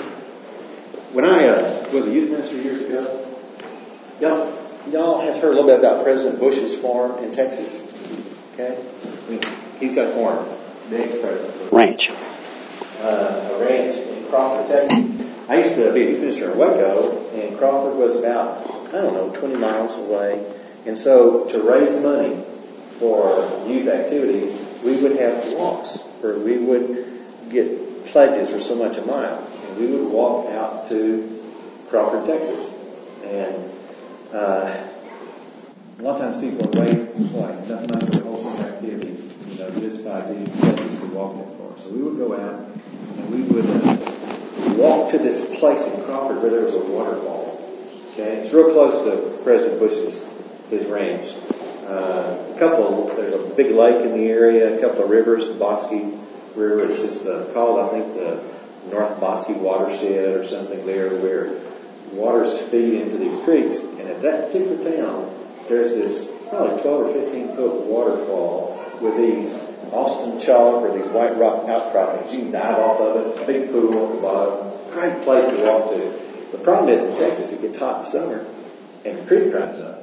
Speaker 9: When I uh, was a youth minister years ago, y'all, y'all have heard a little bit about President Bush's farm in Texas. Okay? I mean, he's got a farm. Big president.
Speaker 1: Ranch.
Speaker 9: Uh, a ranch in Crawford, Texas. I used to be a youth minister in Waco, and Crawford was about, I don't know, twenty miles away. And so to raise money for youth activities, we would have walks where we would get pledges for so much a mile. And we would walk out to Crawford, Texas. And uh, a lot of times people are raised like enough money for wholesome activity, you know, just by these pledges to walk in for. So we would go out and we would uh, walk to this place in Crawford where there was a waterfall. Okay, it's real close to President Bush's his ranch. Uh, a couple, there's a big lake in the area, a couple of rivers, Bosque River. It's just uh, called, I think, the North Bosque Watershed or something there, where waters feed into these creeks. And at that particular town, there's this probably twelve or fifteen foot waterfall with these Austin chalk or these white rock outcroppings. You can dive off of it. It's a big pool at the bottom. Great place to walk to. The problem is in Texas, it gets hot in summer and the creek dries up.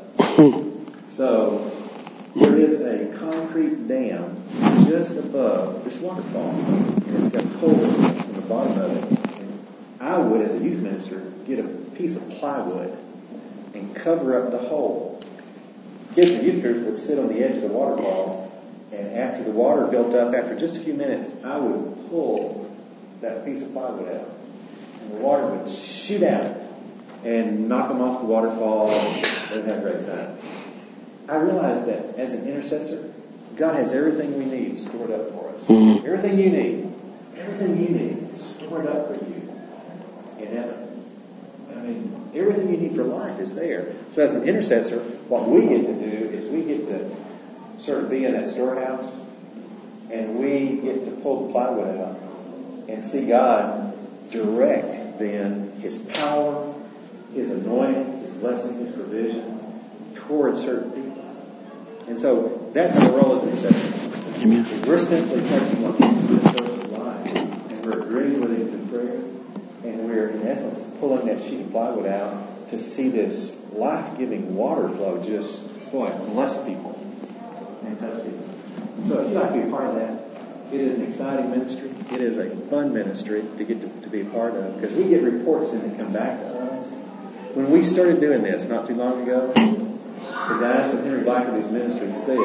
Speaker 9: So there is a concrete dam just above this waterfall, and it's got holes in the bottom of it. And I would, as a youth minister, get a piece of plywood and cover up the hole. kids in the youth group would sit on the edge of the waterfall, and after the water built up, after just a few minutes, I would pull that piece of plywood out, and the water would shoot out and knock them off the waterfall, and have a great time. I realized that as an intercessor, God has everything we need stored up for us. Mm-hmm. Everything you need, everything you need is stored up for you in heaven. I mean, everything you need for life is there. So as an intercessor, what we get to do is we get to sort of be in that storehouse, and we get to pull the plywood out and see God direct then His power, His anointing, His blessing, His provision towards certain people. And so that's our role as intercessors. Amen. We're simply touching on this person's life, and we're agreeing with him in prayer, and we're in essence pulling that sheet of plywood out to see this life-giving water flow just, boy, bless people and touch people. So if you'd like to be a part of that, it is an exciting ministry. It is a fun ministry to get to, to be a part of, because we get reports in that come back to us. When we started doing this not too long ago, the guys from Henry Blackaby's ministry said,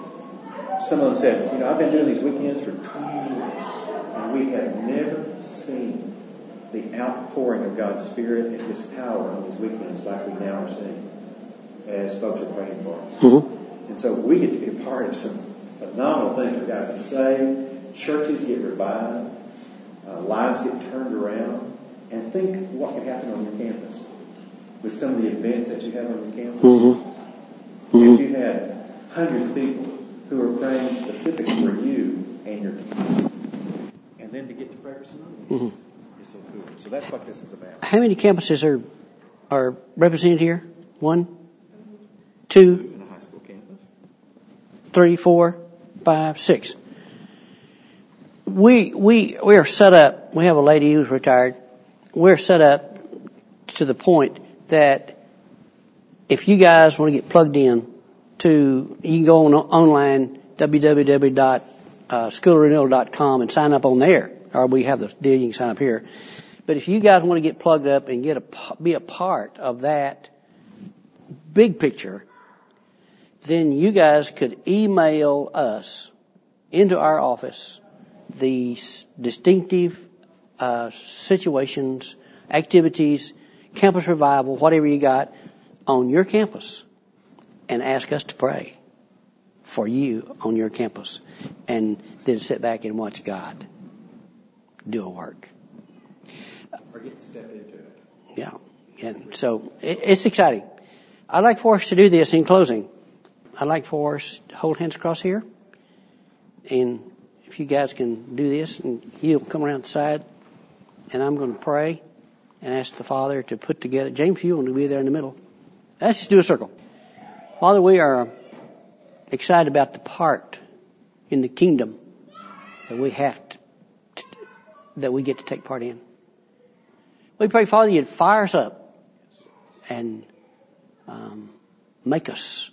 Speaker 9: some of them said, you know, I've been doing these weekends for twenty years, and we have never seen the outpouring of God's Spirit and His power on these weekends like we now are seeing as folks are praying for us. Mm-hmm. And so we get to be a part of some phenomenal things for guys to say. Churches get revived, uh, lives get turned around, and think what can happen on your campus with some of the events that you have on your campus. Mm-hmm. Mm-hmm. If you had hundreds of people who are praying specifically for you and your campus, and then to get to pray for somebody, mm-hmm. is so cool. So that's what this is about.
Speaker 1: How many campuses are are represented here? One, two,
Speaker 9: in a high school campus.
Speaker 1: Three, four, five, six. We we we are set up. We have a lady who's retired. We're set up to the point that if you guys want to get plugged in to, you can go on online, w w w dot school of renewal dot com, and sign up on there. Or we have the deal, you can sign up here. But if you guys want to get plugged up and get a, be a part of that big picture, then you guys could email us into our office the distinctive uh, situations, activities, campus revival, whatever you got on your campus, and ask us to pray for you on your campus, and then sit back and watch God do a work.
Speaker 9: Or get to step into it.
Speaker 1: Yeah. And so it, it's exciting. I'd like for us to do this in closing. I'd like for us to hold hands across here, and if you guys can do this, and he'll come around the side, and I'm going to pray and ask the Father to put together. James, you want to be there in the middle. Let's just do a circle. Father, we are excited about the part in the kingdom that we have to, to that we get to take part in. We pray, Father, you'd fire us up and um, make us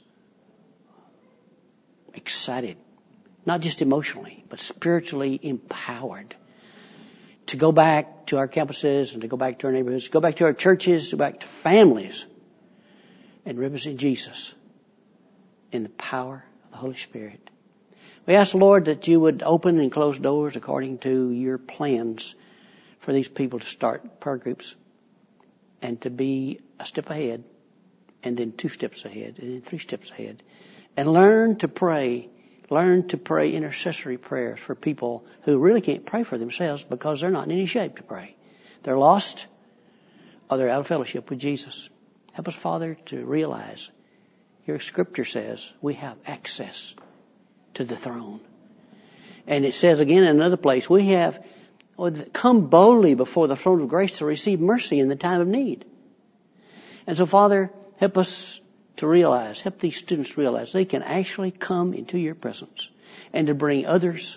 Speaker 1: excited, not just emotionally, but spiritually empowered to go back to our campuses and to go back to our neighborhoods, to go back to our churches, to go back to families, and represent Jesus in the power of the Holy Spirit. We ask, Lord, that you would open and close doors according to your plans for these people to start prayer groups and to be a step ahead, and then two steps ahead, and then three steps ahead, and learn to pray, learn to pray intercessory prayers for people who really can't pray for themselves because they're not in any shape to pray. They're lost, or they're out of fellowship with Jesus. Help us, Father, to realize your scripture says we have access to the throne. And it says again in another place, we have come boldly before the throne of grace to receive mercy in the time of need. And so, Father, help us to realize, help these students realize they can actually come into your presence and to bring others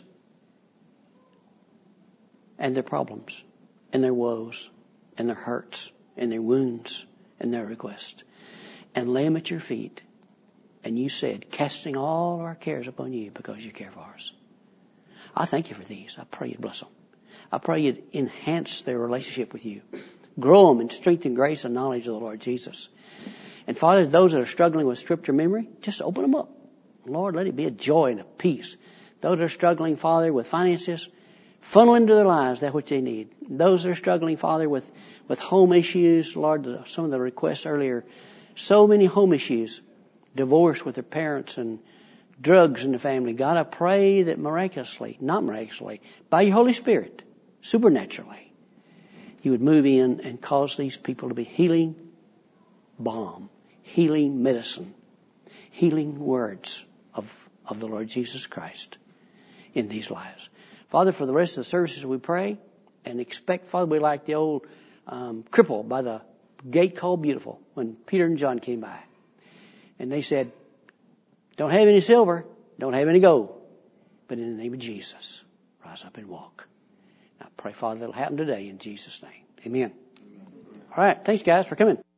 Speaker 1: and their problems and their woes and their hurts and their wounds and their requests, and lay them at your feet. And you said, casting all our cares upon you because you care for us. I thank you for these. I pray you'd bless them. I pray you'd enhance their relationship with you. Grow them in strength and grace and knowledge of the Lord Jesus. And Father, those that are struggling with scripture memory, just open them up. Lord, let it be a joy and a peace. Those that are struggling, Father, with finances, funnel into their lives that which they need. Those that are struggling, Father, with, with home issues, Lord, the, some of the requests earlier, so many home issues, divorce with their parents and drugs in the family. God, I pray that miraculously, not miraculously, by your Holy Spirit, supernaturally, you would move in and cause these people to be healing balm, healing medicine, healing words of, of the Lord Jesus Christ in these lives. Father, for the rest of the services we pray and expect, Father, we like the old um, cripple by the gate called Beautiful when Peter and John came by. And they said, don't have any silver, don't have any gold, but in the name of Jesus, rise up and walk. Now pray, Father, that'll happen today in Jesus' name. Amen. All right. Thanks, guys, for coming.